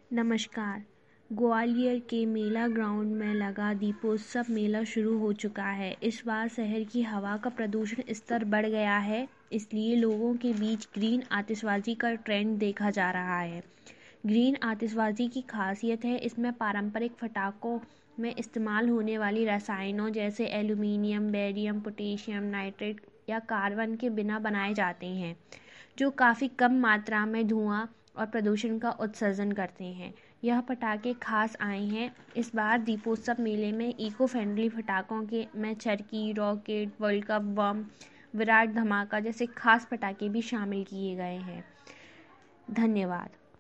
नमस्कार। ग्वालियर के मेला ग्राउंड में लगा दीपोत्सव मेला शुरू हो चुका है। इस बार शहर की हवा का प्रदूषण स्तर बढ़ गया है, इसलिए लोगों के बीच ग्रीन आतिशबाजी का ट्रेंड देखा जा रहा है। ग्रीन आतिशबाजी की खासियत है इसमें पारंपरिक पटाखों में इस्तेमाल होने वाली रसायनों जैसे एल्यूमीनियम, बेरियम, पोटेशियम नाइट्रेट या कार्बन के बिना बनाए जाते हैं, जो काफ़ी कम मात्रा में धुआं और प्रदूषण का उत्सर्जन करते हैं। यह पटाखे खास आए हैं। इस बार दीपोत्सव मेले में इको फ्रेंडली पटाखों के में चरखी, रॉकेट, वर्ल्ड कप बम, विराट धमाका जैसे खास पटाखे भी शामिल किए गए हैं। धन्यवाद।